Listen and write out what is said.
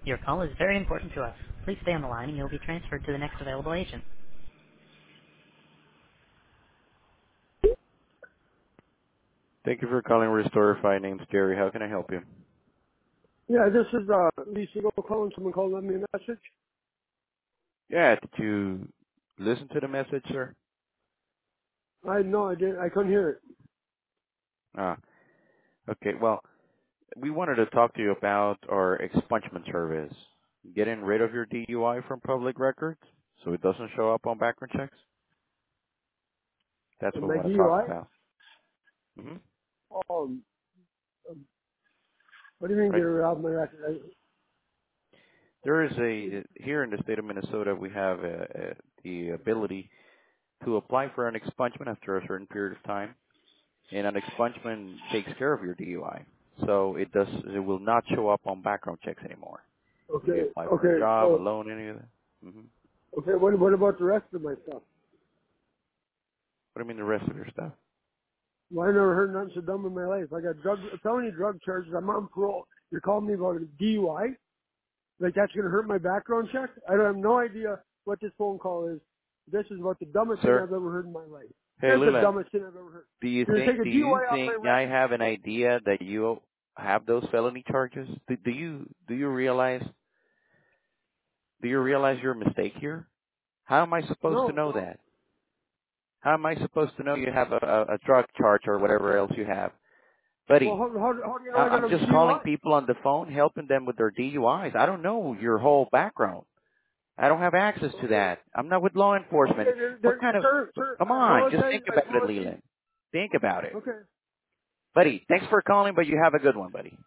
Your call is very important to us. Please stay on the line and you'll be transferred to the next available agent. Thank you for calling Restore. My name's Gary. How can I help you? Yeah, this is Lisa calling. Someone called left me a message. Yeah, did you listen to the message, sir? I didn't. I couldn't hear it. Ah, okay. Well, we wanted to talk to you about our expungement service. Getting rid of your DUI from public records so it doesn't show up on background checks. That's And what we my want to talk DUI. about. hmm Um, um, what do you mean get Right. rid of my record? There is here in the state of Minnesota, we have the ability to apply for an expungement after a certain period of time, and an expungement takes care of your DUI. So it will not show up on background checks anymore. If you Okay, apply for a okay. job, a So, loan, any of that. okay. What about the rest of my stuff? What do you mean the rest of your stuff? Well, I never heard nothing so dumb in my life. I got felony drug charges. I'm on parole. You're calling me about a DUI? Like that's going to hurt my background check? I don't have no idea what this phone call is. This is about the dumbest thing Sir, I've ever heard in my life. hey That's the Leland, dumbest thing I've ever heard. do you You're going to think take a do you DUI off my think I record? have an idea that you have those felony charges? Do you realize your mistake here? How am I supposed to No, know no. that? How am I supposed to know you have a drug charge or whatever else you have? Well, Buddy, how do you know I got I'm a just calling DUI? people on the phone, helping them with their DUIs. I don't know your whole background. I don't have access to Okay. that. I'm not with law Okay, enforcement. What kind of, sir, come I on, just apologize. think I about it, apologize. Leland. Think about it. Okay. Buddy, thanks for calling, but you have a good one, buddy.